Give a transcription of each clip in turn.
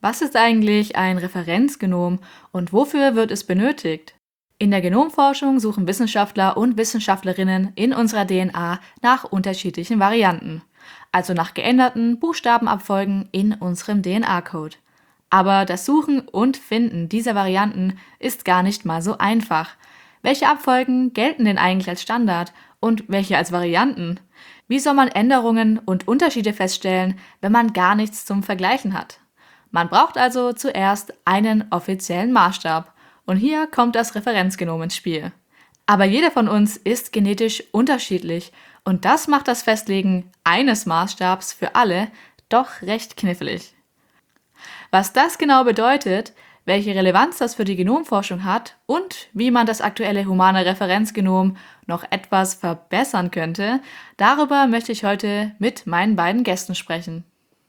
Was ist eigentlich ein Referenzgenom und wofür wird es benötigt? In der Genomforschung suchen Wissenschaftler und Wissenschaftlerinnen in unserer DNA nach unterschiedlichen Varianten, also nach geänderten Buchstabenabfolgen in unserem DNA-Code. Aber das Suchen und Finden dieser Varianten ist gar nicht mal so einfach. Welche Abfolgen gelten denn eigentlich als Standard und welche als Varianten? Wie soll man Änderungen und Unterschiede feststellen, wenn man gar nichts zum Vergleichen hat? Man braucht also zuerst einen offiziellen Maßstab. Und hier kommt das Referenzgenom ins Spiel. Aber jeder von uns ist genetisch unterschiedlich und das macht das Festlegen eines Maßstabs für alle doch recht knifflig. Was das genau bedeutet, welche Relevanz das für die Genomforschung hat und wie man das aktuelle humane Referenzgenom noch etwas verbessern könnte, darüber möchte ich heute mit meinen beiden Gästen sprechen.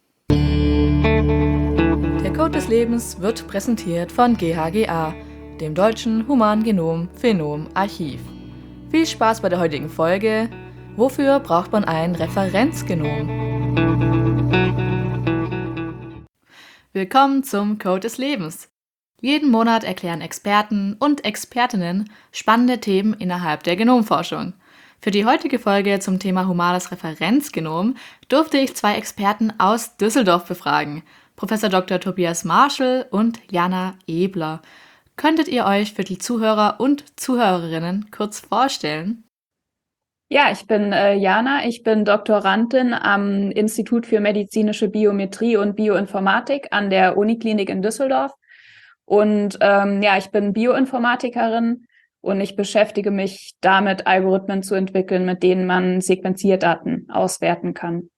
Der Code des Lebens wird präsentiert von GHGA, dem Deutschen Humangenom-Phenom-Archiv. Viel Spaß bei der heutigen Folge. Wofür braucht man ein Referenzgenom? Willkommen zum Code des Lebens. Jeden Monat erklären Experten und Expertinnen spannende Themen innerhalb der Genomforschung. Für die heutige Folge zum Thema humanes Referenzgenom durfte ich zwei Experten aus Düsseldorf befragen, Professor Dr. Tobias Marschall und Jana Ebler. Könntet ihr euch für die Zuhörer und Zuhörerinnen kurz vorstellen? Ja, ich bin Jana, ich bin Doktorandin am Institut für medizinische Biometrie und Bioinformatik an der Uniklinik in Düsseldorf. Und ich bin Bioinformatikerin und ich beschäftige mich damit, Algorithmen zu entwickeln, mit denen man Sequenzierdaten auswerten kann.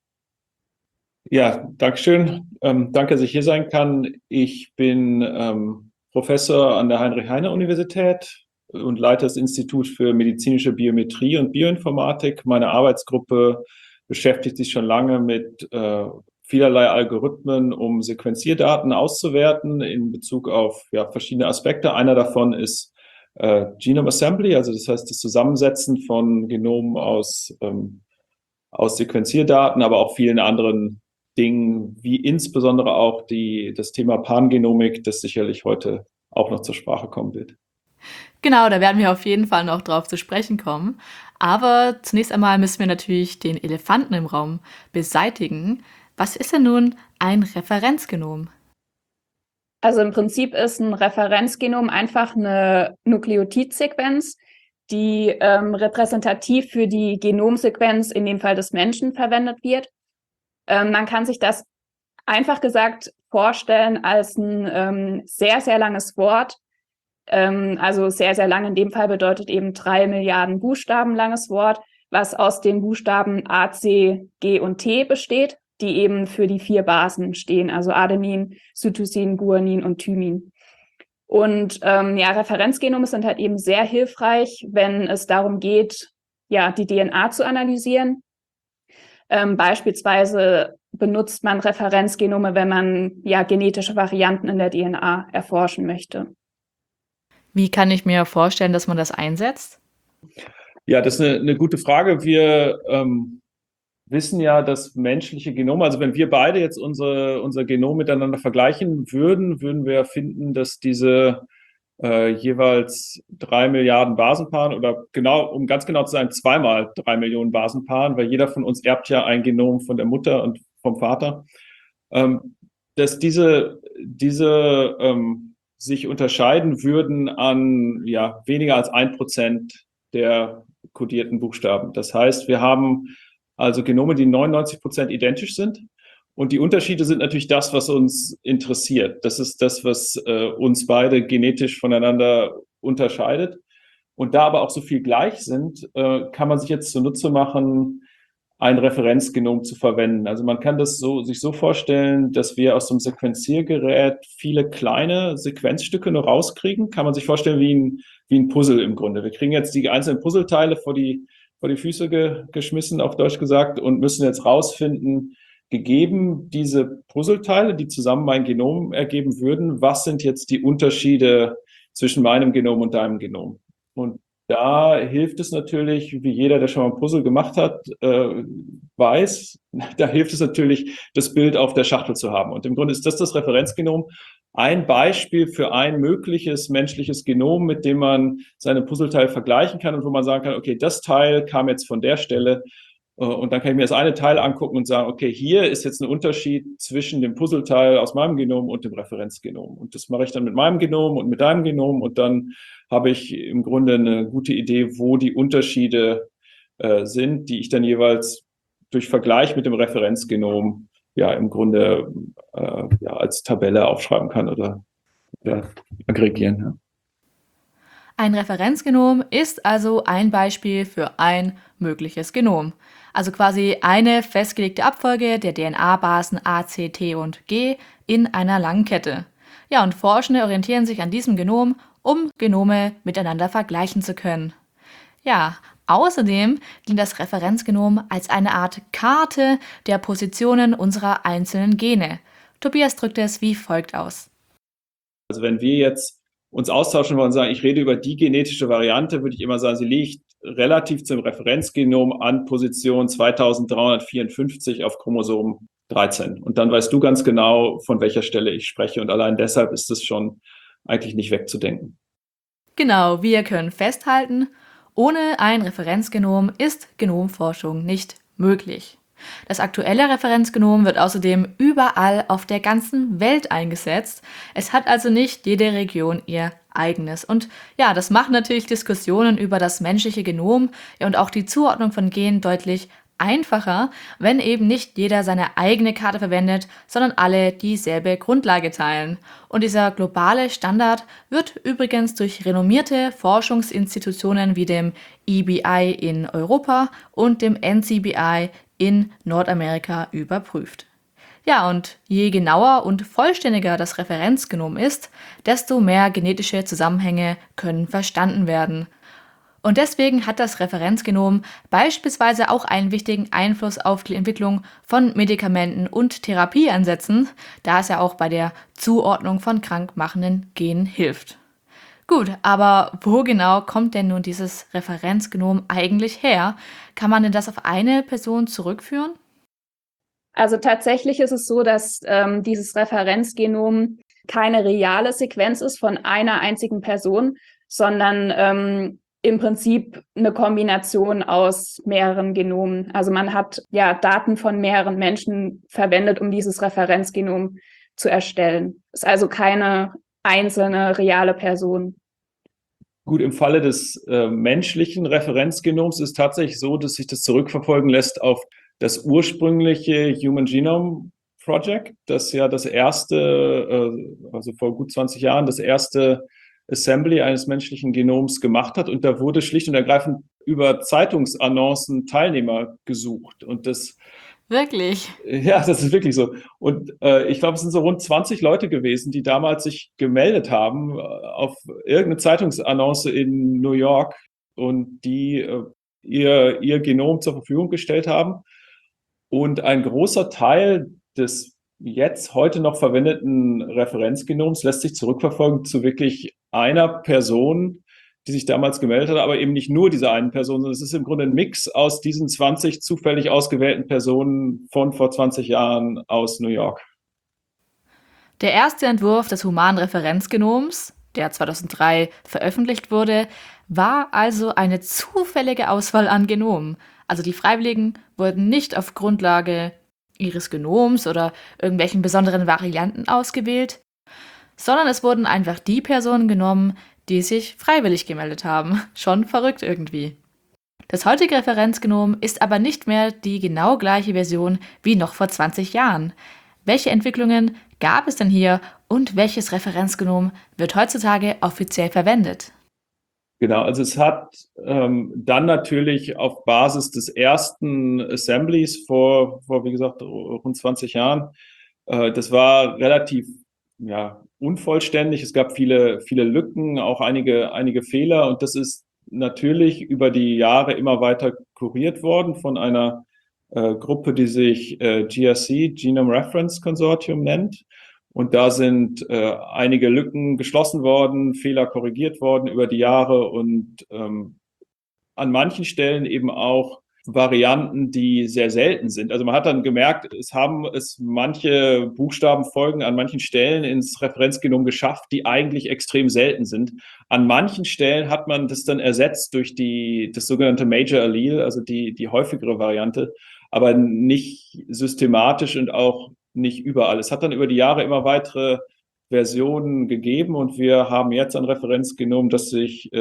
Ja, Dankeschön. Danke, dass ich hier sein kann. Ich bin Professor an der Heinrich-Heine-Universität und leite das Institut für medizinische Biometrie und Bioinformatik. Meine Arbeitsgruppe beschäftigt sich schon lange mit vielerlei Algorithmen, um Sequenzierdaten auszuwerten in Bezug auf verschiedene Aspekte. Einer davon ist Genome Assembly, also das heißt das Zusammensetzen von Genomen aus Sequenzierdaten, aber auch vielen anderen Dingen, wie insbesondere auch das Thema Pangenomik, das sicherlich heute auch noch zur Sprache kommen wird. Genau, da werden wir auf jeden Fall noch drauf zu sprechen kommen. Aber zunächst einmal müssen wir natürlich den Elefanten im Raum beseitigen. Was ist denn nun ein Referenzgenom? Also im Prinzip ist ein Referenzgenom einfach eine Nukleotidsequenz, die repräsentativ für die Genomsequenz, in dem Fall des Menschen, verwendet wird. Man kann sich das einfach gesagt vorstellen als ein sehr, sehr langes Wort. Also sehr, sehr lang in dem Fall bedeutet eben 3 Milliarden Buchstaben langes Wort, was aus den Buchstaben A, C, G und T besteht, die eben für die 4 Basen stehen, also Adenin, Cytosin, Guanin und Thymin. Und Referenzgenome sind halt eben sehr hilfreich, wenn es darum geht, die DNA zu analysieren. Beispielsweise benutzt man Referenzgenome, wenn man genetische Varianten in der DNA erforschen möchte. Wie kann ich mir vorstellen, dass man das einsetzt? Ja, das ist eine gute Frage. Wir wissen ja, dass menschliche Genome, also wenn wir beide jetzt unser Genom miteinander vergleichen würden wir finden, dass diese jeweils 3 Milliarden Basenpaaren oder genau, um ganz genau zu sein, 2x3 Millionen Basenpaaren, weil jeder von uns erbt ja ein Genom von der Mutter und vom Vater, dass diese sich unterscheiden würden an weniger als 1% der kodierten Buchstaben. Das heißt, wir haben also Genome, die 99% identisch sind. Und die Unterschiede sind natürlich das, was uns interessiert. Das ist das, was uns beide genetisch voneinander unterscheidet. Und da aber auch so viel gleich sind, kann man sich jetzt zunutze machen, ein Referenzgenom zu verwenden. Also man kann das sich so vorstellen, dass wir aus dem Sequenziergerät viele kleine Sequenzstücke nur rauskriegen. Kann man sich vorstellen wie ein Puzzle im Grunde. Wir kriegen jetzt die einzelnen Puzzleteile vor die Füße geschmissen, auf Deutsch gesagt, und müssen jetzt rausfinden, gegeben diese Puzzleteile, die zusammen mein Genom ergeben würden, was sind jetzt die Unterschiede zwischen meinem Genom und deinem Genom? Und Da hilft es natürlich, wie jeder, der schon mal ein Puzzle gemacht hat, weiß, da hilft es natürlich, das Bild auf der Schachtel zu haben. Und im Grunde ist das Referenzgenom, ein Beispiel für ein mögliches menschliches Genom, mit dem man seine Puzzleteile vergleichen kann und wo man sagen kann, okay, das Teil kam jetzt von der Stelle. Und dann kann ich mir das eine Teil angucken und sagen, okay, hier ist jetzt ein Unterschied zwischen dem Puzzleteil aus meinem Genom und dem Referenzgenom. Und das mache ich dann mit meinem Genom und mit deinem Genom. Und dann habe ich im Grunde eine gute Idee, wo die Unterschiede sind, die ich dann jeweils durch Vergleich mit dem Referenzgenom ja im Grunde ja, als Tabelle aufschreiben kann oder aggregieren. Ja. Ein Referenzgenom ist also ein Beispiel für ein mögliches Genom. Also quasi eine festgelegte Abfolge der DNA-Basen A, C, T und G in einer langen Kette. Ja, und Forschende orientieren sich an diesem Genom, um Genome miteinander vergleichen zu können. Ja, außerdem dient das Referenzgenom als eine Art Karte der Positionen unserer einzelnen Gene. Tobias drückt es wie folgt aus. Also wenn wir jetzt uns austauschen wollen und sagen, ich rede über die genetische Variante, würde ich immer sagen, sie liegt relativ zum Referenzgenom an Position 2354 auf Chromosom 13. Und dann weißt du ganz genau, von welcher Stelle ich spreche. Und allein deshalb ist es schon eigentlich nicht wegzudenken. Genau, wir können festhalten, ohne ein Referenzgenom ist Genomforschung nicht möglich. Das aktuelle Referenzgenom wird außerdem überall auf der ganzen Welt eingesetzt. Es hat also nicht jede Region ihr eigenes. Und ja, das macht natürlich Diskussionen über das menschliche Genom und auch die Zuordnung von Genen deutlich einfacher, wenn eben nicht jeder seine eigene Karte verwendet, sondern alle dieselbe Grundlage teilen. Und dieser globale Standard wird übrigens durch renommierte Forschungsinstitutionen wie dem EBI in Europa und dem NCBI in Nordamerika überprüft. Ja, und je genauer und vollständiger das Referenzgenom ist, desto mehr genetische Zusammenhänge können verstanden werden. Und deswegen hat das Referenzgenom beispielsweise auch einen wichtigen Einfluss auf die Entwicklung von Medikamenten und Therapieansätzen, da es ja auch bei der Zuordnung von krankmachenden Genen hilft. Gut, aber wo genau kommt denn nun dieses Referenzgenom eigentlich her? Kann man denn das auf eine Person zurückführen? Also tatsächlich ist es so, dass dieses Referenzgenom keine reale Sequenz ist von einer einzigen Person, sondern im Prinzip eine Kombination aus mehreren Genomen. Also man hat ja Daten von mehreren Menschen verwendet, um dieses Referenzgenom zu erstellen. Ist also keine einzelne reale Person. Gut, im Falle des menschlichen Referenzgenoms ist tatsächlich so, dass sich das zurückverfolgen lässt auf das ursprüngliche Human Genome Project, das ja das erste, also vor gut 20 Jahren, das erste Assembly eines menschlichen Genoms gemacht hat. Und da wurde schlicht und ergreifend über Zeitungsannoncen Teilnehmer gesucht. Und das Wirklich? ja, das ist wirklich so. Und ich glaube, es sind so rund 20 Leute gewesen, die damals sich gemeldet haben auf irgendeine Zeitungsannonce in New York und die ihr Genom zur Verfügung gestellt haben. Und ein großer Teil des jetzt heute noch verwendeten Referenzgenoms lässt sich zurückverfolgen zu wirklich einer Person, die sich damals gemeldet hat, aber eben nicht nur diese einen Person, sondern es ist im Grunde ein Mix aus diesen 20 zufällig ausgewählten Personen von vor 20 Jahren aus New York. Der erste Entwurf des humanen Referenzgenoms, der 2003 veröffentlicht wurde, war also eine zufällige Auswahl an Genomen. Also die Freiwilligen wurden nicht auf Grundlage ihres Genoms oder irgendwelchen besonderen Varianten ausgewählt, sondern es wurden einfach die Personen genommen, die sich freiwillig gemeldet haben. Schon verrückt irgendwie. Das heutige Referenzgenom ist aber nicht mehr die genau gleiche Version wie noch vor 20 Jahren. Welche Entwicklungen gab es denn hier und welches Referenzgenom wird heutzutage offiziell verwendet? Genau, also es hat dann natürlich auf Basis des ersten Assemblies vor wie gesagt, rund 20 Jahren, das war relativ unvollständig. Es gab viele Lücken, auch einige Fehler. Und das ist natürlich über die Jahre immer weiter kuriert worden von einer Gruppe, die sich GRC, Genome Reference Consortium nennt. Und da sind einige Lücken geschlossen worden, Fehler korrigiert worden über die Jahre. Und an manchen Stellen eben auch Varianten, die sehr selten sind. Also man hat dann gemerkt, es manche Buchstabenfolgen an manchen Stellen ins Referenzgenom geschafft, die eigentlich extrem selten sind. An manchen Stellen hat man das dann ersetzt durch das sogenannte Major Allele, also die häufigere Variante, aber nicht systematisch und auch nicht überall. Es hat dann über die Jahre immer weitere Versionen gegeben und wir haben jetzt ein Referenzgenom, das sich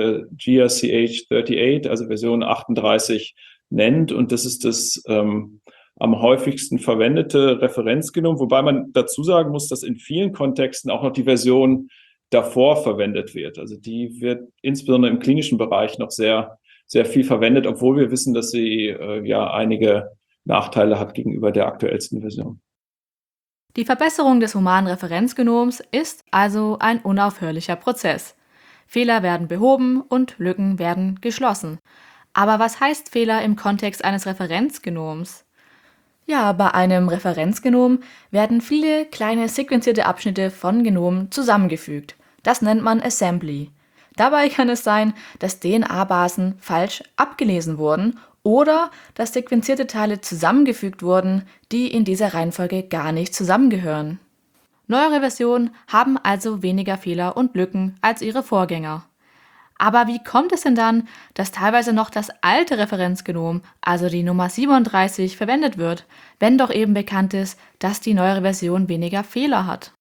GRCH38, also Version 38, nennt und das ist das am häufigsten verwendete Referenzgenom, wobei man dazu sagen muss, dass in vielen Kontexten auch noch die Version davor verwendet wird. Also die wird insbesondere im klinischen Bereich noch sehr, sehr viel verwendet, obwohl wir wissen, dass sie einige Nachteile hat gegenüber der aktuellsten Version. Die Verbesserung des humanen Referenzgenoms ist also ein unaufhörlicher Prozess. Fehler werden behoben und Lücken werden geschlossen. Aber was heißt Fehler im Kontext eines Referenzgenoms? Ja, bei einem Referenzgenom werden viele kleine sequenzierte Abschnitte von Genomen zusammengefügt. Das nennt man Assembly. Dabei kann es sein, dass DNA-Basen falsch abgelesen wurden oder dass sequenzierte Teile zusammengefügt wurden, die in dieser Reihenfolge gar nicht zusammengehören. Neuere Versionen haben also weniger Fehler und Lücken als ihre Vorgänger. Aber wie kommt es denn dann, dass teilweise noch das alte Referenzgenom, also die Nummer 37, verwendet wird, wenn doch eben bekannt ist, dass die neuere Version weniger Fehler hat?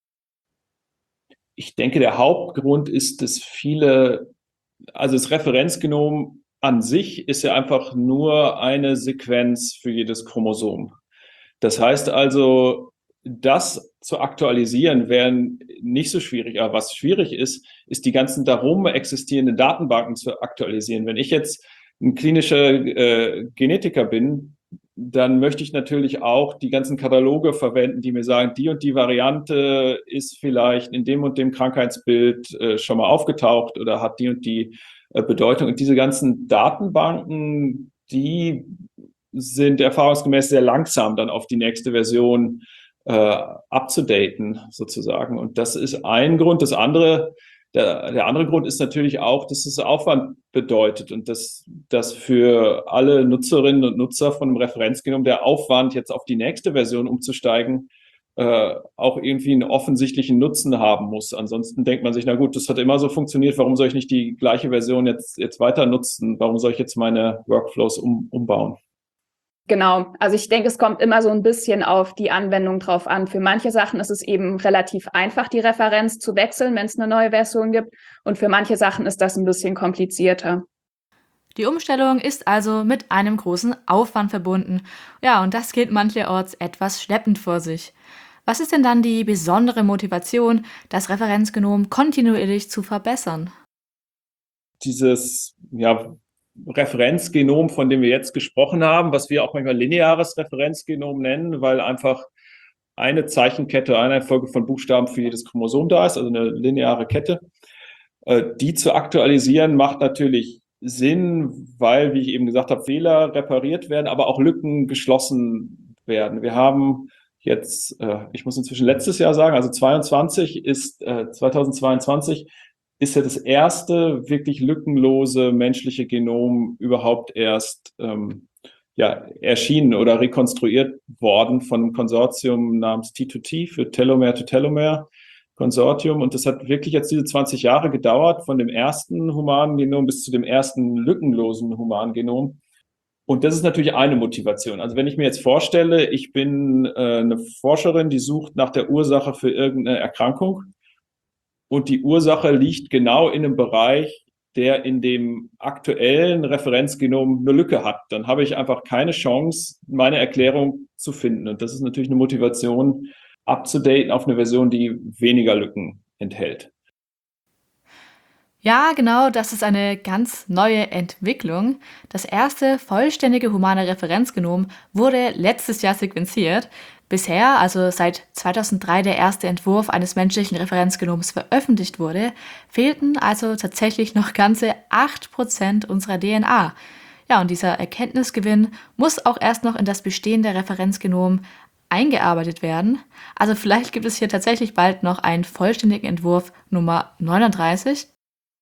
Ich denke, der Hauptgrund ist, dass also das Referenzgenom an sich ist ja einfach nur eine Sequenz für jedes Chromosom. Das heißt also, das zu aktualisieren wäre nicht so schwierig. Aber was schwierig ist, ist die ganzen darum existierenden Datenbanken zu aktualisieren. Wenn ich jetzt ein klinischer Genetiker bin, dann möchte ich natürlich auch die ganzen Kataloge verwenden, die mir sagen, die und die Variante ist vielleicht in dem und dem Krankheitsbild schon mal aufgetaucht oder hat die und die Bedeutung. Und diese ganzen Datenbanken, die sind erfahrungsgemäß sehr langsam dann auf die nächste Version abzudaten sozusagen. Und das ist ein Grund. Der andere Grund ist natürlich auch, dass es Aufwand bedeutet und dass für alle Nutzerinnen und Nutzer von einem Referenzgenom der Aufwand, jetzt auf die nächste Version umzusteigen, auch irgendwie einen offensichtlichen Nutzen haben muss. Ansonsten denkt man sich, na gut, das hat immer so funktioniert, warum soll ich nicht die gleiche Version jetzt weiter nutzen? Warum soll ich jetzt meine Workflows umbauen? Genau, also ich denke, es kommt immer so ein bisschen auf die Anwendung drauf an. Für manche Sachen ist es eben relativ einfach, die Referenz zu wechseln, wenn es eine neue Version gibt. Und für manche Sachen ist das ein bisschen komplizierter. Die Umstellung ist also mit einem großen Aufwand verbunden. Ja, und das geht mancherorts etwas schleppend vor sich. Was ist denn dann die besondere Motivation, das Referenzgenom kontinuierlich zu verbessern? Dieses Referenzgenom, von dem wir jetzt gesprochen haben, was wir auch manchmal lineares Referenzgenom nennen, weil einfach eine Zeichenkette, eine Folge von Buchstaben für jedes Chromosom da ist, also eine lineare Kette. Die zu aktualisieren macht natürlich Sinn, weil, wie ich eben gesagt habe, Fehler repariert werden, aber auch Lücken geschlossen werden. Wir haben jetzt, ich muss inzwischen letztes Jahr sagen, also 2022 ist ja das erste wirklich lückenlose menschliche Genom überhaupt erst erschienen oder rekonstruiert worden von einem Konsortium namens T2T für Telomere-to-Telomere Konsortium. Und das hat wirklich jetzt diese 20 Jahre gedauert, von dem ersten humanen Genom bis zu dem ersten lückenlosen humanen Genom. Und das ist natürlich eine Motivation. Also wenn ich mir jetzt vorstelle, ich bin eine Forscherin, die sucht nach der Ursache für irgendeine Erkrankung, und die Ursache liegt genau in einem Bereich, der in dem aktuellen Referenzgenom eine Lücke hat. Dann habe ich einfach keine Chance, meine Erklärung zu finden. Und das ist natürlich eine Motivation, abzudaten auf eine Version, die weniger Lücken enthält. Ja, genau, das ist eine ganz neue Entwicklung. Das erste vollständige humane Referenzgenom wurde letztes Jahr sequenziert. Bisher, also seit 2003 der erste Entwurf eines menschlichen Referenzgenoms veröffentlicht wurde, fehlten also tatsächlich noch ganze 8% unserer DNA. Ja, und dieser Erkenntnisgewinn muss auch erst noch in das bestehende Referenzgenom eingearbeitet werden. Also vielleicht gibt es hier tatsächlich bald noch einen vollständigen Entwurf Nummer 39.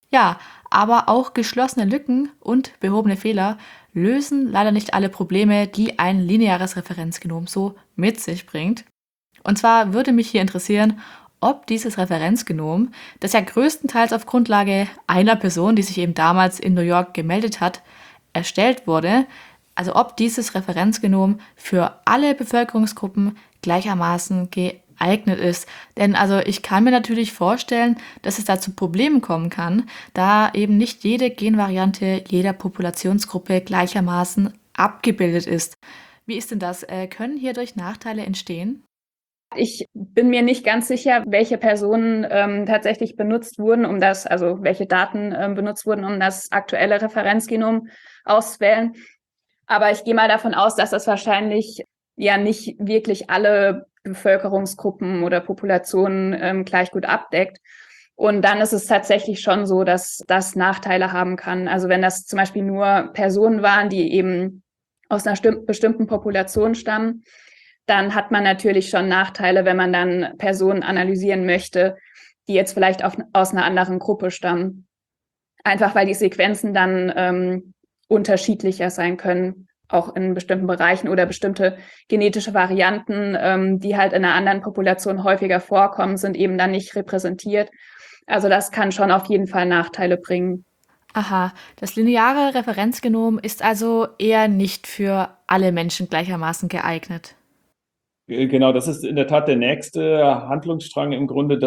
Ja, aber auch geschlossene Lücken und behobene Fehler lösen leider nicht alle Probleme, die ein lineares Referenzgenom so mit sich bringt. Und zwar würde mich hier interessieren, ob dieses Referenzgenom, das ja größtenteils auf Grundlage einer Person, die sich eben damals in New York gemeldet hat, erstellt wurde, also ob dieses Referenzgenom für alle Bevölkerungsgruppen gleichermaßen geeignet ist. Denn also ich kann mir natürlich vorstellen, dass es da zu Problemen kommen kann, da eben nicht jede Genvariante jeder Populationsgruppe gleichermaßen abgebildet ist. Wie ist denn das? Können hierdurch Nachteile entstehen? Ich bin mir nicht ganz sicher, welche Personen tatsächlich benutzt wurden, also welche Daten benutzt wurden, um das aktuelle Referenzgenom auszuwählen. Aber ich gehe mal davon aus, dass das wahrscheinlich ja nicht wirklich alle Bevölkerungsgruppen oder Populationen gleich gut abdeckt. Und dann ist es tatsächlich schon so, dass das Nachteile haben kann. Also wenn das zum Beispiel nur Personen waren, die eben aus einer bestimmten Population stammen, dann hat man natürlich schon Nachteile, wenn man dann Personen analysieren möchte, die jetzt vielleicht aus einer anderen Gruppe stammen. Einfach weil die Sequenzen dann unterschiedlicher sein können, auch in bestimmten Bereichen oder bestimmte genetische Varianten, die halt in einer anderen Population häufiger vorkommen, sind eben dann nicht repräsentiert. Also das kann schon auf jeden Fall Nachteile bringen. Aha, das lineare Referenzgenom ist also eher nicht für alle Menschen gleichermaßen geeignet. Genau, das ist in der Tat der nächste Handlungsstrang im Grunde,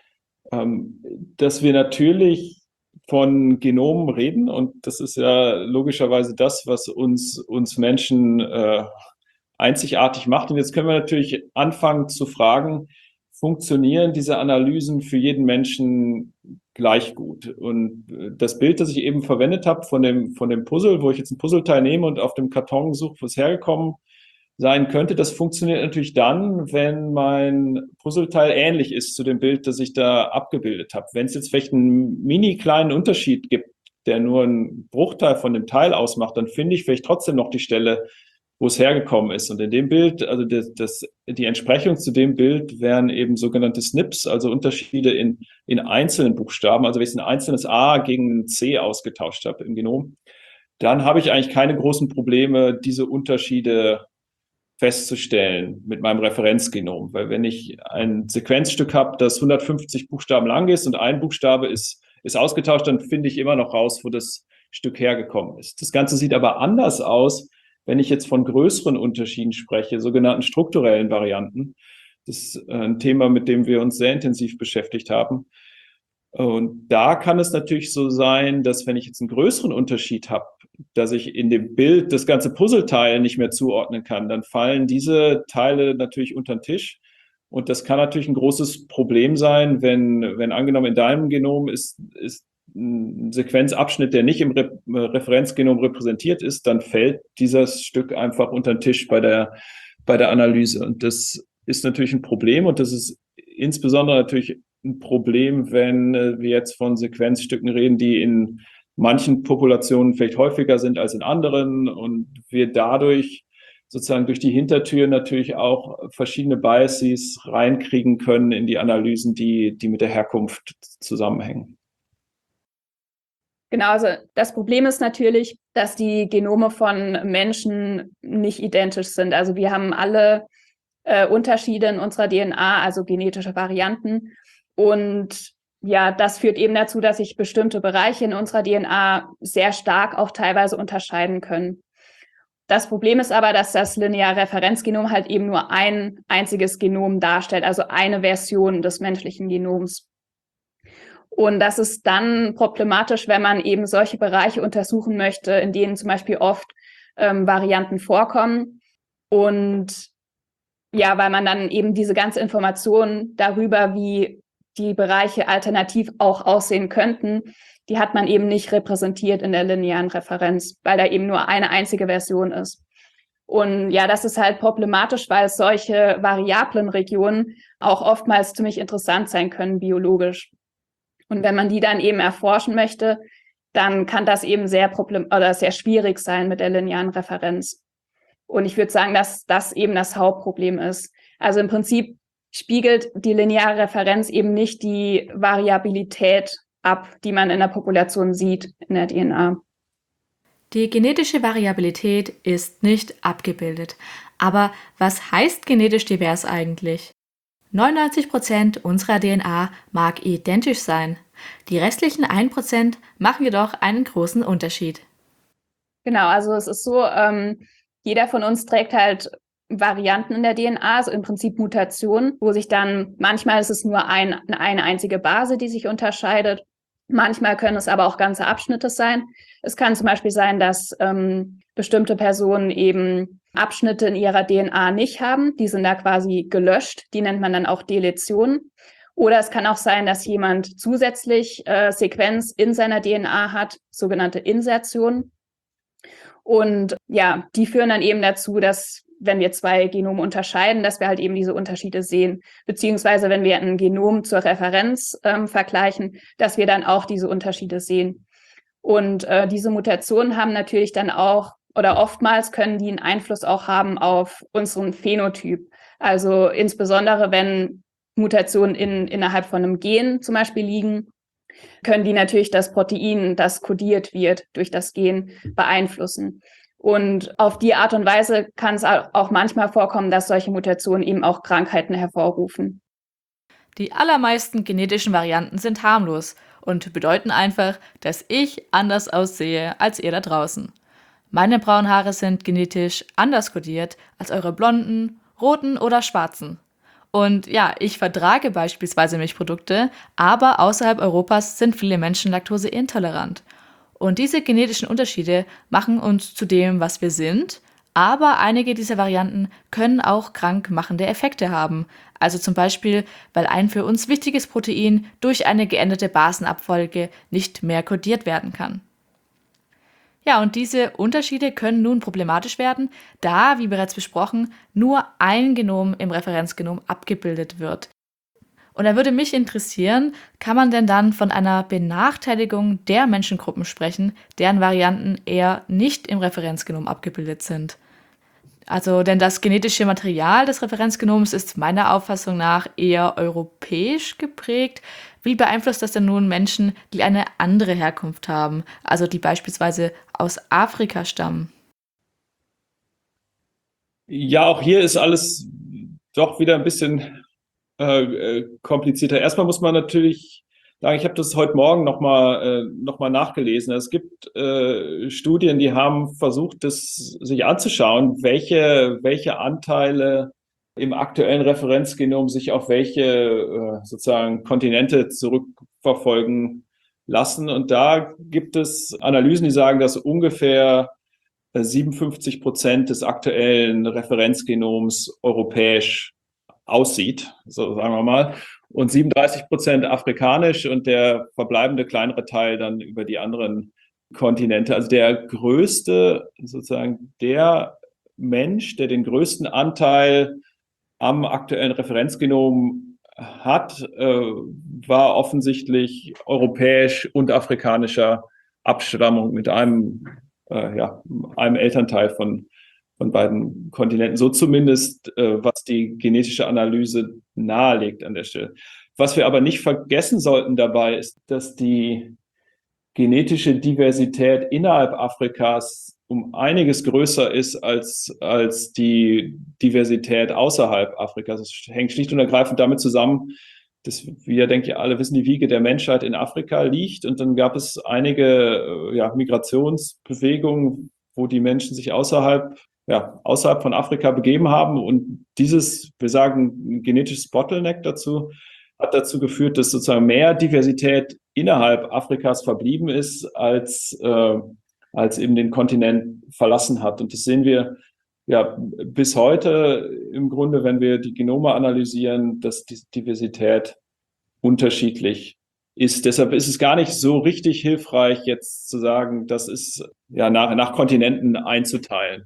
dass wir natürlich von Genomen reden und das ist ja logischerweise das, was uns Menschen einzigartig macht. Und jetzt können wir natürlich anfangen zu fragen, funktionieren diese Analysen für jeden Menschen gleich gut? Und das Bild, das ich eben verwendet habe von dem Puzzle, wo ich jetzt ein Puzzleteil nehme und auf dem Karton suche, wo es hergekommen sein könnte, das funktioniert natürlich dann, wenn mein Puzzleteil ähnlich ist zu dem Bild, das ich da abgebildet habe. Wenn es jetzt vielleicht einen mini kleinen Unterschied gibt, der nur einen Bruchteil von dem Teil ausmacht, dann finde ich vielleicht trotzdem noch die Stelle, wo es hergekommen ist. Und in dem Bild, also die Entsprechung zu dem Bild wären eben sogenannte SNPs, also Unterschiede in einzelnen Buchstaben. Also wenn ich ein einzelnes A gegen ein C ausgetauscht habe im Genom, dann habe ich eigentlich keine großen Probleme, diese Unterschiede festzustellen mit meinem Referenzgenom. Weil wenn ich ein Sequenzstück habe, das 150 Buchstaben lang ist und ein Buchstabe ist ausgetauscht, dann finde ich immer noch raus, wo das Stück hergekommen ist. Das Ganze sieht aber anders aus, wenn ich jetzt von größeren Unterschieden spreche, sogenannten strukturellen Varianten. Das ist ein Thema, mit dem wir uns sehr intensiv beschäftigt haben. Und da kann es natürlich so sein, dass wenn ich jetzt einen größeren Unterschied habe, dass ich in dem Bild das ganze Puzzleteil nicht mehr zuordnen kann, dann fallen diese Teile natürlich unter den Tisch. Und das kann natürlich ein großes Problem sein, wenn angenommen in deinem Genom ist ein Sequenzabschnitt, der nicht im Referenzgenom repräsentiert ist, dann fällt dieses Stück einfach unter den Tisch bei der Analyse. Und das ist natürlich ein Problem und das ist insbesondere natürlich ein Problem, wenn wir jetzt von Sequenzstücken reden, die in manchen Populationen vielleicht häufiger sind als in anderen und wir dadurch sozusagen durch die Hintertür natürlich auch verschiedene Biases reinkriegen können in die Analysen, die mit der Herkunft zusammenhängen. Genau, also das Problem ist natürlich, dass die Genome von Menschen nicht identisch sind. Also wir haben alle Unterschiede in unserer DNA, also genetische Varianten. Und ja, das führt eben dazu, dass sich bestimmte Bereiche in unserer DNA sehr stark auch teilweise unterscheiden können. Das Problem ist aber, dass das lineare Referenzgenom halt eben nur ein einziges Genom darstellt, also eine Version des menschlichen Genoms. Und das ist dann problematisch, wenn man eben solche Bereiche untersuchen möchte, in denen zum Beispiel oft Varianten vorkommen. Und ja, weil man dann eben diese ganze Information darüber, wie die Bereiche alternativ auch aussehen könnten, die hat man eben nicht repräsentiert in der linearen Referenz, weil da eben nur eine einzige Version ist. Und ja, das ist halt problematisch, weil solche variablen Regionen auch oftmals ziemlich interessant sein können biologisch. Und wenn man die dann eben erforschen möchte, dann kann das eben sehr schwierig sein mit der linearen Referenz. Und ich würde sagen, dass das eben das Hauptproblem ist. Also im Prinzip spiegelt die lineare Referenz eben nicht die Variabilität ab, die man in der Population sieht, in der DNA. Die genetische Variabilität ist nicht abgebildet. Aber was heißt genetisch divers eigentlich? 99% unserer DNA mag identisch sein. Die restlichen 1% machen jedoch einen großen Unterschied. Genau, also es ist so, jeder von uns trägt halt Varianten in der DNA, also im Prinzip Mutationen, wo sich dann, manchmal ist es nur eine einzige Base, die sich unterscheidet. Manchmal können es aber auch ganze Abschnitte sein. Es kann zum Beispiel sein, dass bestimmte Personen eben Abschnitte in ihrer DNA nicht haben. Die sind da quasi gelöscht. Die nennt man dann auch Deletion. Oder es kann auch sein, dass jemand zusätzlich Sequenz in seiner DNA hat, sogenannte Insertion. Und ja, die führen dann eben dazu, dass, wenn wir zwei Genome unterscheiden, dass wir halt eben diese Unterschiede sehen. Beziehungsweise, wenn wir ein Genom zur Referenz vergleichen, dass wir dann auch diese Unterschiede sehen. Und diese Mutationen haben natürlich dann auch, oder oftmals können die einen Einfluss auch haben auf unseren Phänotyp. Also insbesondere, wenn Mutationen innerhalb von einem Gen zum Beispiel liegen, können die natürlich das Protein, das kodiert wird durch das Gen, beeinflussen. Und auf die Art und Weise kann es auch manchmal vorkommen, dass solche Mutationen eben auch Krankheiten hervorrufen. Die allermeisten genetischen Varianten sind harmlos und bedeuten einfach, dass ich anders aussehe als ihr da draußen. Meine braunen Haare sind genetisch anders kodiert als eure blonden, roten oder schwarzen. Und ja, ich vertrage beispielsweise Milchprodukte, aber außerhalb Europas sind viele Menschen laktoseintolerant. Und diese genetischen Unterschiede machen uns zu dem, was wir sind, aber einige dieser Varianten können auch krankmachende Effekte haben. Also zum Beispiel, weil ein für uns wichtiges Protein durch eine geänderte Basenabfolge nicht mehr kodiert werden kann. Ja, und diese Unterschiede können nun problematisch werden, da, wie bereits besprochen, nur ein Genom im Referenzgenom abgebildet wird. Und da würde mich interessieren, kann man denn dann von einer Benachteiligung der Menschengruppen sprechen, deren Varianten eher nicht im Referenzgenom abgebildet sind? Also, denn das genetische Material des Referenzgenoms ist meiner Auffassung nach eher europäisch geprägt. Wie beeinflusst das denn nun Menschen, die eine andere Herkunft haben, also die beispielsweise aus Afrika stammen? Ja, auch hier ist alles doch wieder ein bisschen komplizierter. Erstmal muss man natürlich sagen, ich habe das heute Morgen noch mal nachgelesen. Es gibt Studien, die haben versucht, sich anzuschauen, welche Anteile im aktuellen Referenzgenom sich auf welche sozusagen Kontinente zurückverfolgen lassen. Und da gibt es Analysen, die sagen, dass ungefähr 57% des aktuellen Referenzgenoms europäisch aussieht, so sagen wir mal, und 37% afrikanisch und der verbleibende kleinere Teil dann über die anderen Kontinente. Also der größte, sozusagen der Mensch, der den größten Anteil am aktuellen Referenzgenom hat, war offensichtlich europäisch und afrikanischer Abstammung mit einem Elternteil von beiden Kontinenten. So zumindest, was die genetische Analyse nahelegt an der Stelle. Was wir aber nicht vergessen sollten dabei, ist, dass die genetische Diversität innerhalb Afrikas um einiges größer ist als die Diversität außerhalb Afrikas. Das hängt schlicht und ergreifend damit zusammen, dass wir, denke ich, alle wissen, die Wiege der Menschheit in Afrika liegt. Und dann gab es einige Migrationsbewegungen, wo die Menschen sich außerhalb von Afrika begeben haben. Und dieses, wir sagen, genetisches Bottleneck dazu, hat dazu geführt, dass sozusagen mehr Diversität innerhalb Afrikas verblieben ist, als eben den Kontinent verlassen hat. Und das sehen wir ja bis heute im Grunde, wenn wir die Genome analysieren, dass die Diversität unterschiedlich ist. Deshalb ist es gar nicht so richtig hilfreich, jetzt zu sagen, das ist ja nach Kontinenten einzuteilen.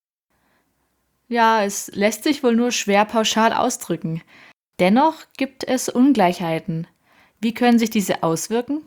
Ja, es lässt sich wohl nur schwer pauschal ausdrücken. Dennoch gibt es Ungleichheiten. Wie können sich diese auswirken?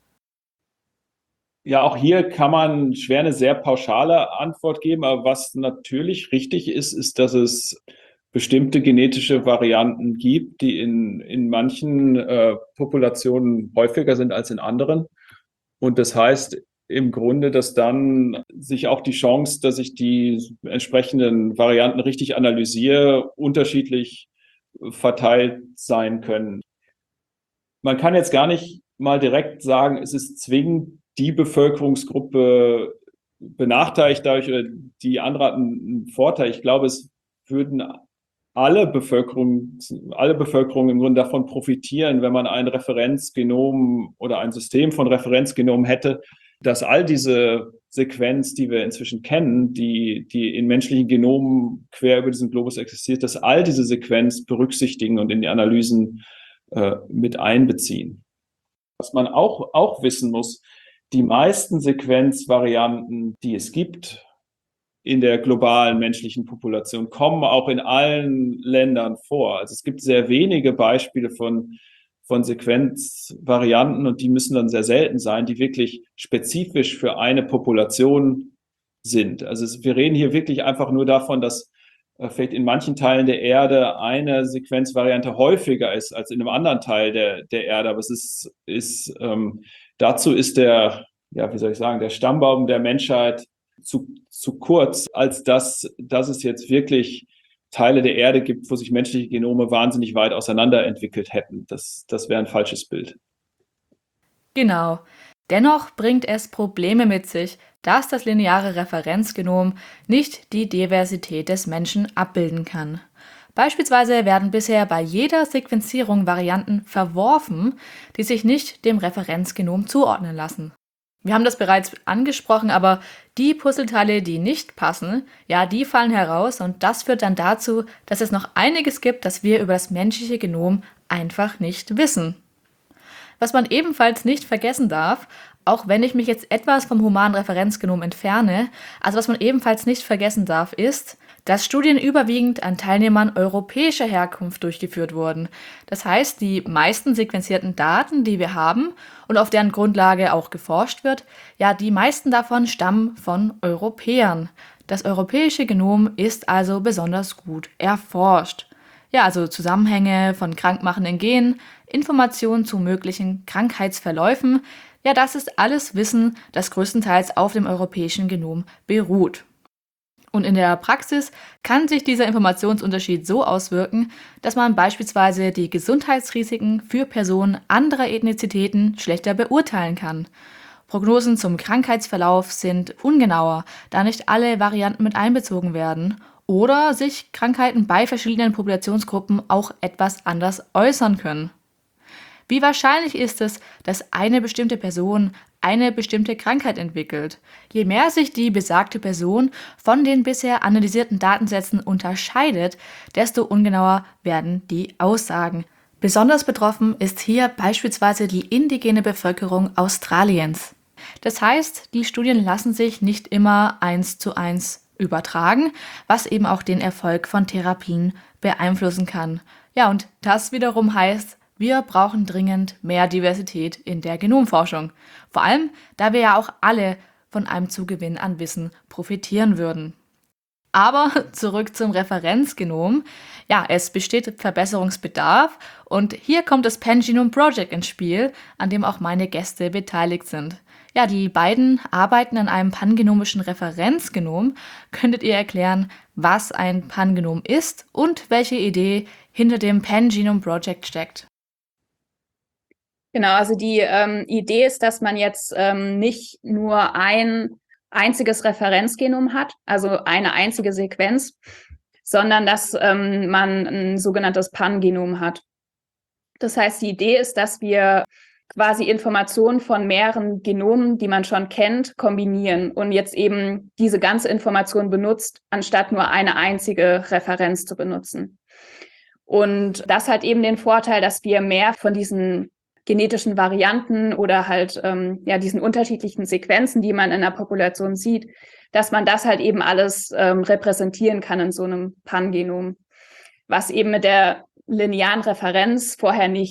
Ja, auch hier kann man schwer eine sehr pauschale Antwort geben, aber was natürlich richtig ist, ist, dass es bestimmte genetische Varianten gibt, die in manchen Populationen häufiger sind als in anderen. Und das heißt im Grunde, dass dann sich auch die Chance, dass ich die entsprechenden Varianten richtig analysiere, unterschiedlich verteilt sein können. Man kann jetzt gar nicht mal direkt sagen, es ist zwingend die Bevölkerungsgruppe benachteiligt dadurch oder die andere hat einen Vorteil. Ich glaube, es würden alle Bevölkerung im Grunde davon profitieren, wenn man ein Referenzgenom oder ein System von Referenzgenomen hätte, dass all diese Sequenz, die wir inzwischen kennen, die in menschlichen Genomen quer über diesen Globus existiert, dass all diese Sequenz berücksichtigen und in die Analysen mit einbeziehen. Was man auch wissen muss, die meisten Sequenzvarianten, die es gibt in der globalen menschlichen Population, kommen auch in allen Ländern vor. Also es gibt sehr wenige Beispiele von Sequenzvarianten und die müssen dann sehr selten sein, die wirklich spezifisch für eine Population sind. Also wir reden hier wirklich einfach nur davon, dass vielleicht in manchen Teilen der Erde eine Sequenzvariante häufiger ist als in einem anderen Teil der Erde. Aber dazu ist der Stammbaum der Menschheit zu kurz, als dass es jetzt wirklich Teile der Erde gibt, wo sich menschliche Genome wahnsinnig weit auseinander entwickelt hätten. Das wäre ein falsches Bild. Genau. Dennoch bringt es Probleme mit sich, dass das lineare Referenzgenom nicht die Diversität des Menschen abbilden kann. Beispielsweise werden bisher bei jeder Sequenzierung Varianten verworfen, die sich nicht dem Referenzgenom zuordnen lassen. Wir haben das bereits angesprochen, aber die Puzzleteile, die nicht passen, ja, die fallen heraus und das führt dann dazu, dass es noch einiges gibt, das wir über das menschliche Genom einfach nicht wissen. Was man ebenfalls nicht vergessen darf, auch wenn ich mich jetzt etwas vom humanen Referenzgenom entferne, also was man ebenfalls nicht vergessen darf, ist, dass Studien überwiegend an Teilnehmern europäischer Herkunft durchgeführt wurden. Das heißt, die meisten sequenzierten Daten, die wir haben und auf deren Grundlage auch geforscht wird, ja, die meisten davon stammen von Europäern. Das europäische Genom ist also besonders gut erforscht. Ja, also Zusammenhänge von krankmachenden Genen, Informationen zu möglichen Krankheitsverläufen, ja, das ist alles Wissen, das größtenteils auf dem europäischen Genom beruht. Und in der Praxis kann sich dieser Informationsunterschied so auswirken, dass man beispielsweise die Gesundheitsrisiken für Personen anderer Ethnizitäten schlechter beurteilen kann. Prognosen zum Krankheitsverlauf sind ungenauer, da nicht alle Varianten mit einbezogen werden oder sich Krankheiten bei verschiedenen Populationsgruppen auch etwas anders äußern können. Wie wahrscheinlich ist es, dass eine bestimmte Person eine bestimmte Krankheit entwickelt? Je mehr sich die besagte Person von den bisher analysierten Datensätzen unterscheidet, desto ungenauer werden die Aussagen. Besonders betroffen ist hier beispielsweise die indigene Bevölkerung Australiens. Das heißt, die Studien lassen sich nicht immer 1:1 übertragen, was eben auch den Erfolg von Therapien beeinflussen kann. Ja, und das wiederum heißt, wir brauchen dringend mehr Diversität in der Genomforschung. Vor allem, da wir ja auch alle von einem Zugewinn an Wissen profitieren würden. Aber zurück zum Referenzgenom. Ja, es besteht Verbesserungsbedarf und hier kommt das Pangenome Project ins Spiel, an dem auch meine Gäste beteiligt sind. Ja, die beiden arbeiten an einem pangenomischen Referenzgenom. Könntet ihr erklären, was ein Pangenom ist und welche Idee hinter dem Pangenome Project steckt? Genau, also die Idee ist, dass man jetzt nicht nur ein einziges Referenzgenom hat, also eine einzige Sequenz, sondern dass man ein sogenanntes Pangenom hat. Das heißt, die Idee ist, dass wir quasi Informationen von mehreren Genomen, die man schon kennt, kombinieren und jetzt eben diese ganze Information benutzt, anstatt nur eine einzige Referenz zu benutzen. Und das hat eben den Vorteil, dass wir mehr von diesen genetischen Varianten oder halt diesen unterschiedlichen Sequenzen, die man in der Population sieht, dass man das halt eben alles repräsentieren kann in so einem Pangenom, was eben mit der linearen Referenz vorher nicht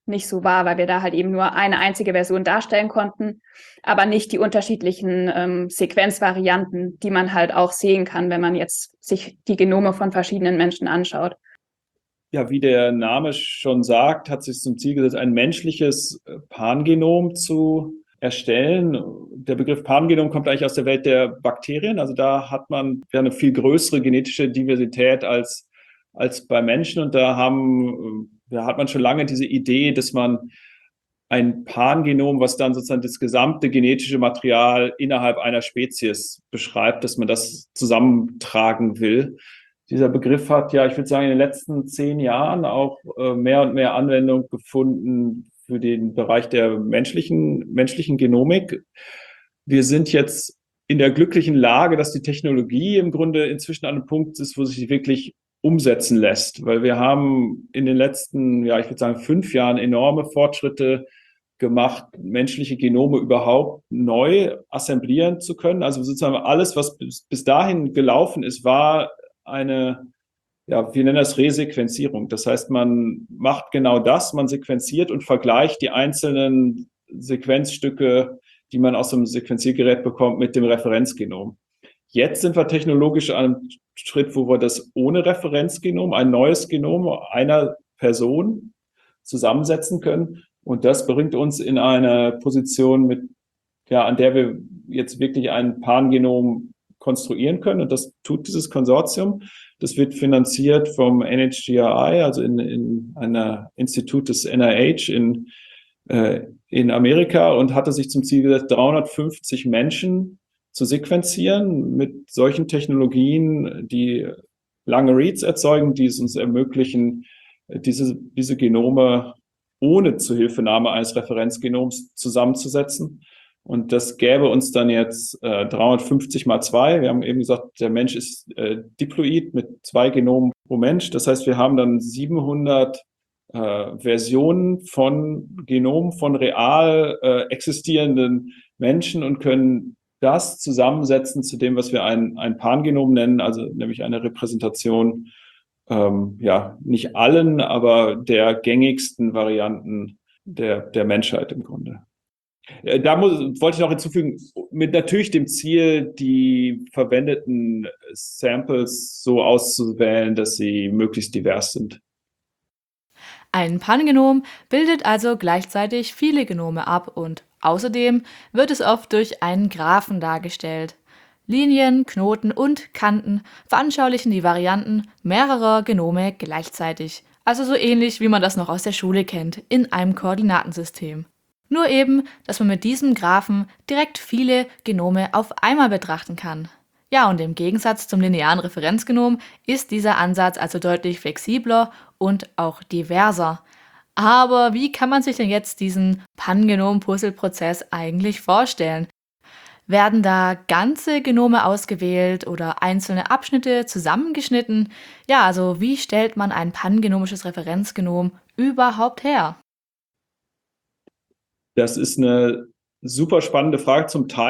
nicht so war, weil wir da halt eben nur eine einzige Version darstellen konnten, aber nicht die unterschiedlichen Sequenzvarianten, die man halt auch sehen kann, wenn man jetzt sich die Genome von verschiedenen Menschen anschaut. Ja, wie der Name schon sagt, hat sich zum Ziel gesetzt, ein menschliches Pangenom zu erstellen. Der Begriff Pangenom kommt eigentlich aus der Welt der Bakterien. Also da hat man ja eine viel größere genetische Diversität als bei Menschen. Und da hat man schon lange diese Idee, dass man ein Pangenom, was dann sozusagen das gesamte genetische Material innerhalb einer Spezies beschreibt, dass man das zusammentragen will. Dieser Begriff hat ja, ich würde sagen, in den letzten 10 Jahren auch mehr und mehr Anwendung gefunden für den Bereich der menschlichen Genomik. Wir sind jetzt in der glücklichen Lage, dass die Technologie im Grunde inzwischen an einem Punkt ist, wo sich sie wirklich umsetzen lässt, weil wir haben in den letzten, ja, ich würde sagen 5 Jahren enorme Fortschritte gemacht, menschliche Genome überhaupt neu assemblieren zu können. Also sozusagen alles, was bis dahin gelaufen ist, war eine, ja, wir nennen das Resequenzierung. Das heißt, man macht genau das, man sequenziert und vergleicht die einzelnen Sequenzstücke, die man aus dem Sequenziergerät bekommt, mit dem Referenzgenom. Jetzt sind wir technologisch an einem Schritt, wo wir das ohne Referenzgenom, ein neues Genom einer Person zusammensetzen können. Und das bringt uns in eine Position an der wir jetzt wirklich ein Pangenom konstruieren können. Und das tut dieses Konsortium. Das wird finanziert vom NHGRI, also in einer Institut des NIH in Amerika, und hatte sich zum Ziel gesetzt, 350 Menschen zu sequenzieren mit solchen Technologien, die lange Reads erzeugen, die es uns ermöglichen, diese Genome ohne Zuhilfenahme eines Referenzgenoms zusammenzusetzen. Und das gäbe uns dann jetzt 350 mal 2. Wir haben eben gesagt, der Mensch ist diploid mit 2 Genomen pro Mensch. Das heißt, wir haben dann 700 Versionen von Genomen von real existierenden Menschen und können das zusammensetzen zu dem, was wir ein Pangenom nennen, also nämlich eine Repräsentation, nicht allen, aber der gängigsten Varianten der Menschheit im Grunde. Wollte ich noch hinzufügen, mit natürlich dem Ziel, die verwendeten Samples so auszuwählen, dass sie möglichst divers sind. Ein Pangenom bildet also gleichzeitig viele Genome ab und außerdem wird es oft durch einen Graphen dargestellt. Linien, Knoten und Kanten veranschaulichen die Varianten mehrerer Genome gleichzeitig, also so ähnlich wie man das noch aus der Schule kennt, in einem Koordinatensystem. Nur eben, dass man mit diesem Graphen direkt viele Genome auf einmal betrachten kann. Ja, und im Gegensatz zum linearen Referenzgenom ist dieser Ansatz also deutlich flexibler und auch diverser. Aber wie kann man sich denn jetzt diesen Pangenom-Puzzle-Prozess eigentlich vorstellen? Werden da ganze Genome ausgewählt oder einzelne Abschnitte zusammengeschnitten? Ja, also wie stellt man ein pangenomisches Referenzgenom überhaupt her? Das ist eine super spannende Frage.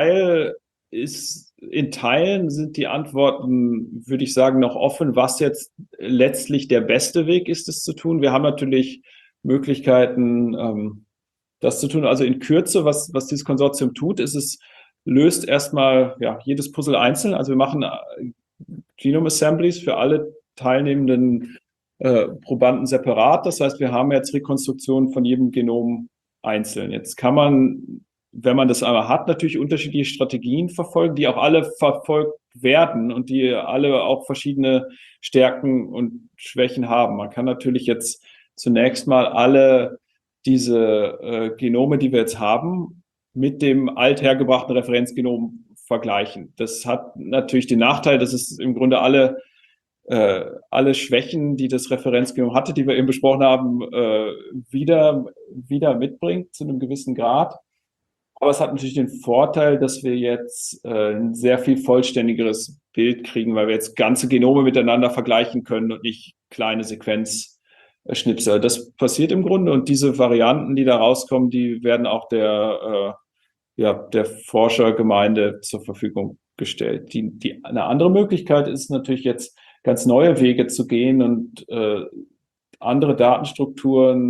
In Teilen sind die Antworten, würde ich sagen, noch offen, was jetzt letztlich der beste Weg ist, es zu tun. Wir haben natürlich Möglichkeiten, das zu tun. Also in Kürze, was dieses Konsortium tut, löst erstmal jedes Puzzle einzeln. Also wir machen Genome Assemblies für alle teilnehmenden Probanden separat. Das heißt, wir haben jetzt Rekonstruktionen von jedem Genom einzeln. Jetzt kann man, wenn man das einmal hat, natürlich unterschiedliche Strategien verfolgen, die auch alle verfolgt werden und die alle auch verschiedene Stärken und Schwächen haben. Man kann natürlich jetzt zunächst mal alle diese Genome, die wir jetzt haben, mit dem althergebrachten Referenzgenom vergleichen. Das hat natürlich den Nachteil, dass es im Grunde alle Schwächen, die das Referenzgenom hatte, die wir eben besprochen haben, wieder mitbringt zu einem gewissen Grad. Aber es hat natürlich den Vorteil, dass wir jetzt ein sehr viel vollständigeres Bild kriegen, weil wir jetzt ganze Genome miteinander vergleichen können und nicht kleine Sequenzschnipsel. Das passiert im Grunde, und diese Varianten, die da rauskommen, die werden auch der Forschergemeinde zur Verfügung gestellt. Eine andere Möglichkeit ist natürlich jetzt, ganz neue Wege zu gehen und andere Datenstrukturen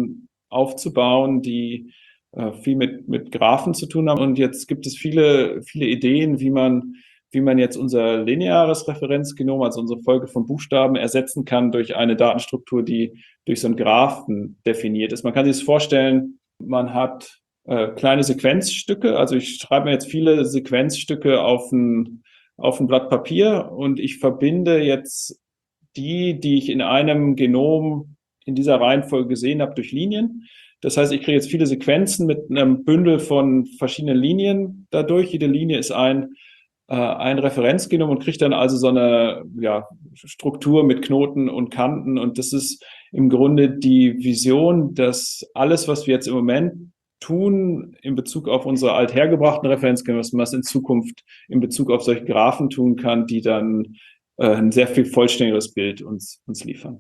aufzubauen, die viel mit Graphen zu tun haben. Und jetzt gibt es viele Ideen, wie man jetzt unser lineares Referenzgenom, also unsere Folge von Buchstaben, ersetzen kann durch eine Datenstruktur, die durch so einen Graphen definiert ist. Man kann sich das vorstellen, man hat kleine Sequenzstücke. Also ich schreibe mir jetzt viele Sequenzstücke auf ein Blatt Papier und ich verbinde jetzt die ich in einem Genom in dieser Reihenfolge gesehen habe, durch Linien. Das heißt, ich kriege jetzt viele Sequenzen mit einem Bündel von verschiedenen Linien dadurch. Jede Linie ist ein Referenzgenom und kriege dann also so eine Struktur mit Knoten und Kanten. Und das ist im Grunde die Vision, dass alles, was wir jetzt im Moment tun in Bezug auf unsere althergebrachten Referenzgenome, man es in Zukunft in Bezug auf solche Graphen tun kann, die dann ein sehr viel vollständigeres Bild uns liefern.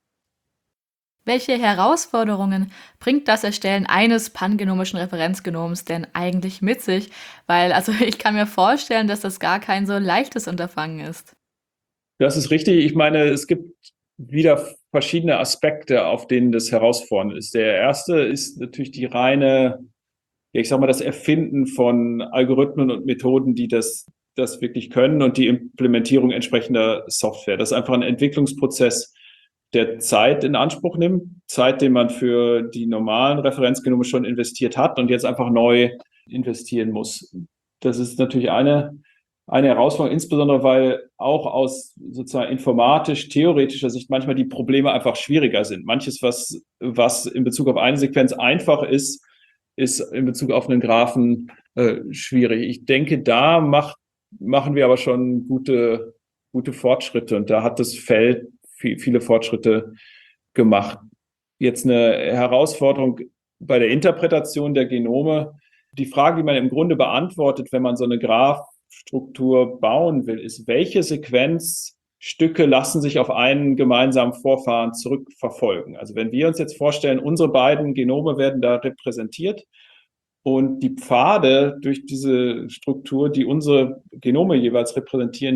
Welche Herausforderungen bringt das Erstellen eines pangenomischen Referenzgenoms denn eigentlich mit sich? Weil, also ich kann mir vorstellen, dass das gar kein so leichtes Unterfangen ist. Das ist richtig. Ich meine, es gibt wieder verschiedene Aspekte, auf denen das herausfordernd ist. Der erste ist natürlich die reine, das Erfinden von Algorithmen und Methoden, die das wirklich können und die Implementierung entsprechender Software. Das ist einfach ein Entwicklungsprozess, der Zeit in Anspruch nimmt, Zeit, den man für die normalen Referenzgenome schon investiert hat und jetzt einfach neu investieren muss. Das ist natürlich eine Herausforderung, insbesondere weil auch aus sozusagen informatisch-theoretischer Sicht manchmal die Probleme einfach schwieriger sind. Manches, was in Bezug auf eine Sequenz einfach ist in Bezug auf einen Graphen schwierig. Ich denke, da machen wir aber schon gute Fortschritte und da hat das Feld viele Fortschritte gemacht. Jetzt eine Herausforderung bei der Interpretation der Genome. Die Frage, die man im Grunde beantwortet, wenn man so eine Graphstruktur bauen will, ist, welche Sequenzstücke lassen sich auf einen gemeinsamen Vorfahren zurückverfolgen? Also wenn wir uns jetzt vorstellen, unsere beiden Genome werden da repräsentiert und die Pfade durch diese Struktur, die unsere Genome jeweils repräsentieren,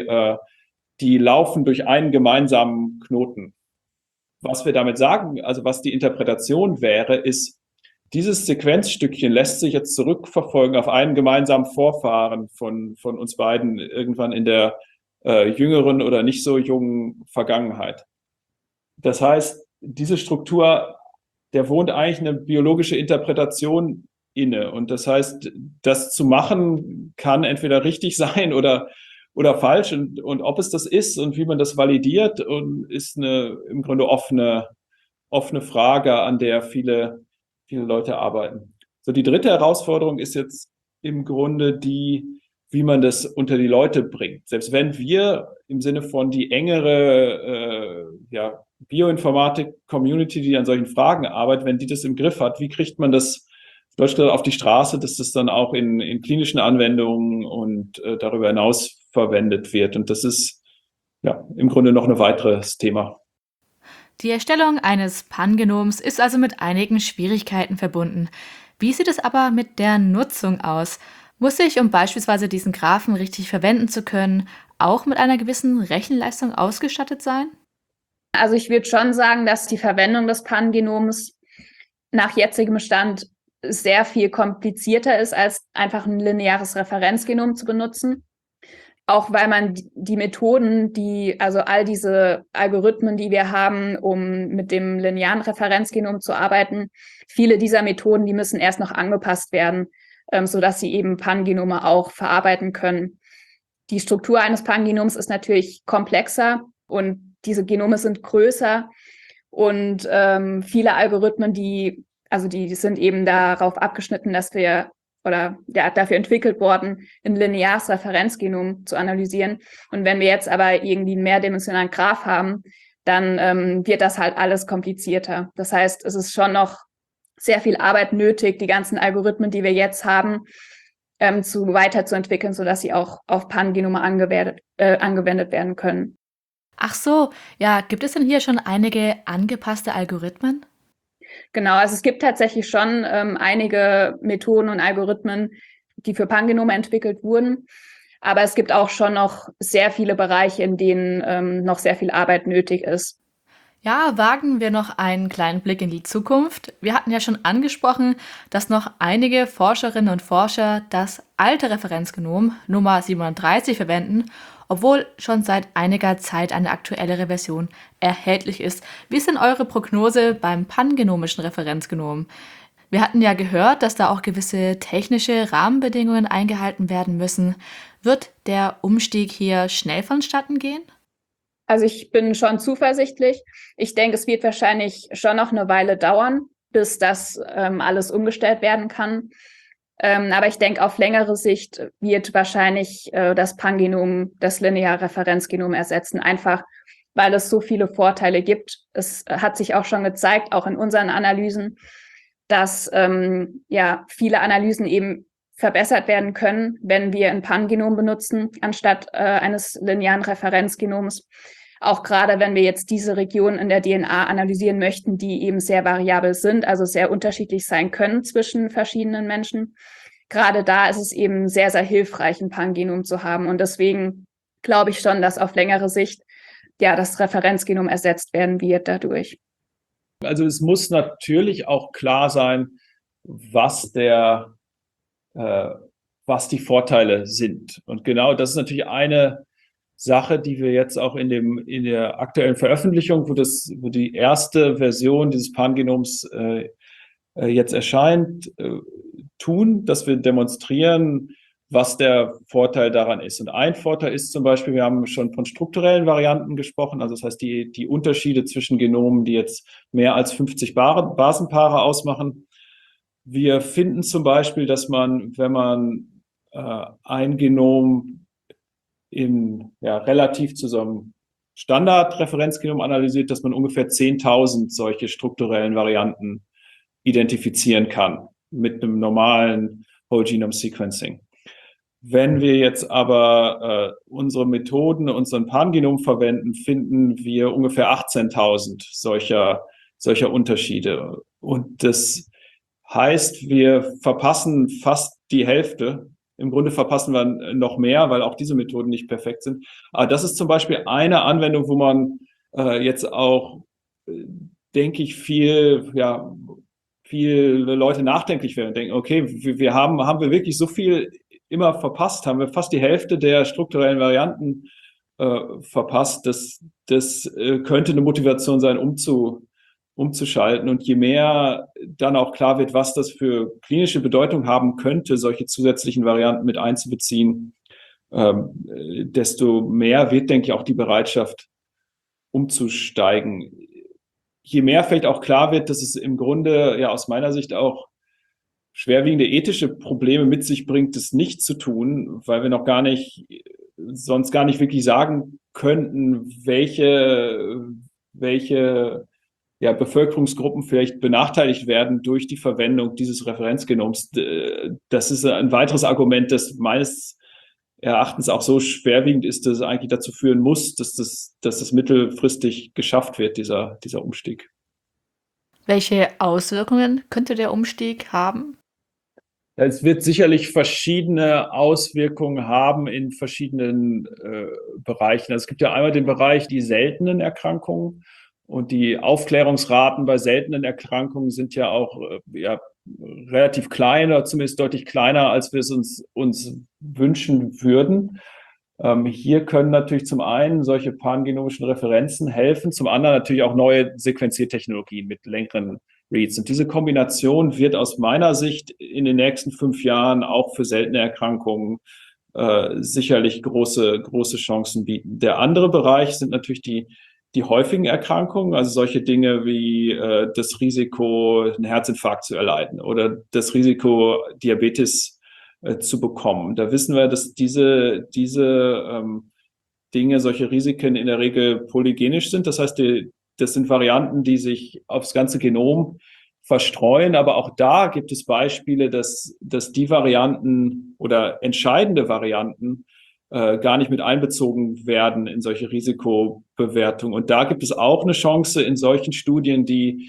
die laufen durch einen gemeinsamen Knoten. Was wir damit sagen, also was die Interpretation wäre, ist, dieses Sequenzstückchen lässt sich jetzt zurückverfolgen auf einen gemeinsamen Vorfahren von uns beiden irgendwann in der jüngeren oder nicht so jungen Vergangenheit. Das heißt, diese Struktur, der wohnt eigentlich eine biologische Interpretation inne. Und das heißt, das zu machen kann entweder richtig sein oder falsch. Und ob es das ist und wie man das validiert, ist eine im Grunde offene Frage, an der viele Leute arbeiten. So, die dritte Herausforderung ist jetzt im Grunde wie man das unter die Leute bringt. Selbst wenn wir im Sinne von die engere Bioinformatik-Community, die an solchen Fragen arbeitet, wenn die das im Griff hat, wie kriegt man das Deutsch auf die Straße, dass das dann auch in klinischen Anwendungen und darüber hinaus verwendet wird. Und das ist im Grunde noch ein weiteres Thema. Die Erstellung eines Pangenoms ist also mit einigen Schwierigkeiten verbunden. Wie sieht es aber mit der Nutzung aus? Muss ich, um beispielsweise diesen Graphen richtig verwenden zu können, auch mit einer gewissen Rechenleistung ausgestattet sein? Also ich würde schon sagen, dass die Verwendung des Pangenoms nach jetzigem Stand sehr viel komplizierter ist, als einfach ein lineares Referenzgenom zu benutzen. Auch weil man die Methoden, also all diese Algorithmen, die wir haben, um mit dem linearen Referenzgenom zu arbeiten, viele dieser Methoden, die müssen erst noch angepasst werden, sodass sie eben Pangenome auch verarbeiten können. Die Struktur eines Pangenoms ist natürlich komplexer und diese Genome sind größer und viele Algorithmen, die sind eben darauf abgeschnitten, dafür entwickelt worden, ein lineares Referenzgenom zu analysieren. Und wenn wir jetzt aber irgendwie einen mehrdimensionalen Graph haben, dann wird das halt alles komplizierter. Das heißt, es ist schon noch sehr viel Arbeit nötig, die ganzen Algorithmen, die wir jetzt haben, weiterzuentwickeln, sodass sie auch auf Pangenome angewendet werden können. Ach so, ja, gibt es denn hier schon einige angepasste Algorithmen? Genau, also es gibt tatsächlich schon einige Methoden und Algorithmen, die für Pangenome entwickelt wurden. Aber es gibt auch schon noch sehr viele Bereiche, in denen noch sehr viel Arbeit nötig ist. Ja, wagen wir noch einen kleinen Blick in die Zukunft. Wir hatten ja schon angesprochen, dass noch einige Forscherinnen und Forscher das alte Referenzgenom Nummer 37 verwenden, obwohl schon seit einiger Zeit eine aktuellere Version erhältlich ist. Wie ist denn eure Prognose beim pangenomischen Referenzgenom? Wir hatten ja gehört, dass da auch gewisse technische Rahmenbedingungen eingehalten werden müssen. Wird der Umstieg hier schnell vonstatten gehen? Also ich bin schon zuversichtlich. Ich denke, es wird wahrscheinlich schon noch eine Weile dauern, bis das alles umgestellt werden kann. Aber ich denke, auf längere Sicht wird wahrscheinlich das Pangenom das Linearreferenzgenom ersetzen, einfach weil es so viele Vorteile gibt. Es hat sich auch schon gezeigt, auch in unseren Analysen, dass viele Analysen eben verbessert werden können, wenn wir ein Pangenom benutzen, anstatt eines linearen Referenzgenoms. Auch gerade, wenn wir jetzt diese Regionen in der DNA analysieren möchten, die eben sehr variabel sind, also sehr unterschiedlich sein können zwischen verschiedenen Menschen. Gerade da ist es eben sehr, sehr hilfreich, ein Pangenom zu haben. Und deswegen glaube ich schon, dass auf längere Sicht das Referenzgenom ersetzt werden wird dadurch. Also es muss natürlich auch klar sein, was die Vorteile sind. Und genau das ist natürlich eine Sache, die wir jetzt auch in der aktuellen Veröffentlichung, wo die erste Version dieses Pangenoms jetzt erscheint, tun, dass wir demonstrieren, was der Vorteil daran ist. Und ein Vorteil ist zum Beispiel, wir haben schon von strukturellen Varianten gesprochen, also das heißt die Unterschiede zwischen Genomen, die jetzt mehr als 50 Basenpaare ausmachen. Wir finden zum Beispiel, dass man, wenn man ein Genom relativ zu so einem Standardreferenzgenom analysiert, dass man ungefähr 10.000 solche strukturellen Varianten identifizieren kann mit einem normalen Whole Genome Sequencing. Wenn wir jetzt aber unsere Methoden, unseren Pangenom verwenden, finden wir ungefähr 18.000 solcher Unterschiede. Und das heißt, wir verpassen fast die Hälfte. Im Grunde verpassen wir noch mehr, weil auch diese Methoden nicht perfekt sind. Aber das ist zum Beispiel eine Anwendung, wo man jetzt auch, denke ich, viele Leute nachdenklich werden und denken, okay, haben wir wirklich so viel immer verpasst? Haben wir fast die Hälfte der strukturellen Varianten verpasst? Das könnte eine Motivation sein, umzuschalten. Und je mehr dann auch klar wird, was das für klinische Bedeutung haben könnte, solche zusätzlichen Varianten mit einzubeziehen, desto mehr wird, denke ich, auch die Bereitschaft umzusteigen. Je mehr vielleicht auch klar wird, dass es im Grunde ja aus meiner Sicht auch schwerwiegende ethische Probleme mit sich bringt, das nicht zu tun, weil wir sonst gar nicht wirklich sagen könnten, welche Bevölkerungsgruppen vielleicht benachteiligt werden durch die Verwendung dieses Referenzgenoms. Das ist ein weiteres Argument, das meines Erachtens auch so schwerwiegend ist, dass es eigentlich dazu führen muss, dass das mittelfristig geschafft wird, dieser Umstieg. Welche Auswirkungen könnte der Umstieg haben? Es wird sicherlich verschiedene Auswirkungen haben in verschiedenen Bereichen. Also es gibt ja einmal den Bereich die seltenen Erkrankungen. Und die Aufklärungsraten bei seltenen Erkrankungen sind ja auch relativ klein oder zumindest deutlich kleiner, als wir es uns wünschen würden. Hier können natürlich zum einen solche pangenomischen Referenzen helfen, zum anderen natürlich auch neue Sequenziertechnologien mit längeren Reads. Und diese Kombination wird aus meiner Sicht in den nächsten 5 Jahren auch für seltene Erkrankungen sicherlich große Chancen bieten. Der andere Bereich sind natürlich die häufigen Erkrankungen, also solche Dinge wie das Risiko, einen Herzinfarkt zu erleiden oder das Risiko, Diabetes zu bekommen. Da wissen wir, dass diese Dinge, solche Risiken in der Regel polygenisch sind. Das heißt, das sind Varianten, die sich aufs ganze Genom verstreuen. Aber auch da gibt es Beispiele, dass die Varianten oder entscheidende Varianten gar nicht mit einbezogen werden in solche Risikobewertungen. Und da gibt es auch eine Chance in solchen Studien, die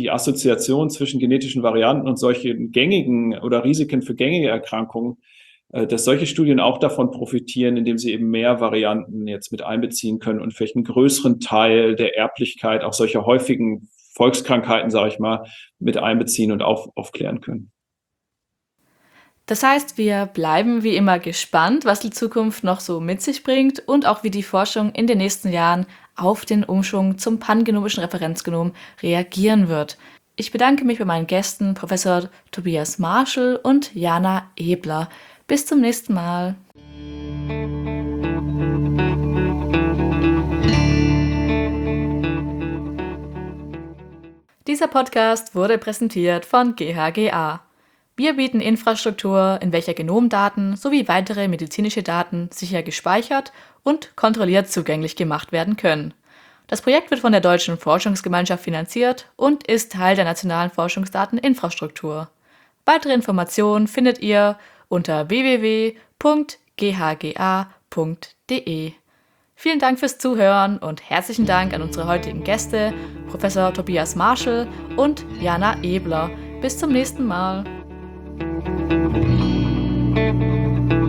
Assoziation zwischen genetischen Varianten und solchen gängigen oder Risiken für gängige Erkrankungen dass solche Studien auch davon profitieren, indem sie eben mehr Varianten jetzt mit einbeziehen können und vielleicht einen größeren Teil der Erblichkeit auch solcher häufigen Volkskrankheiten, sage ich mal, mit einbeziehen und aufklären können. Das heißt, wir bleiben wie immer gespannt, was die Zukunft noch so mit sich bringt und auch wie die Forschung in den nächsten Jahren auf den Umschwung zum pangenomischen Referenzgenom reagieren wird. Ich bedanke mich bei meinen Gästen, Professor Tobias Marschall und Jana Ebler. Bis zum nächsten Mal. Dieser Podcast wurde präsentiert von GHGA. Wir bieten Infrastruktur, in welcher Genomdaten sowie weitere medizinische Daten sicher gespeichert und kontrolliert zugänglich gemacht werden können. Das Projekt wird von der Deutschen Forschungsgemeinschaft finanziert und ist Teil der nationalen Forschungsdateninfrastruktur. Weitere Informationen findet ihr unter www.ghga.de. Vielen Dank fürs Zuhören und herzlichen Dank an unsere heutigen Gäste, Professor Tobias Marschall und Jana Ebler. Bis zum nächsten Mal.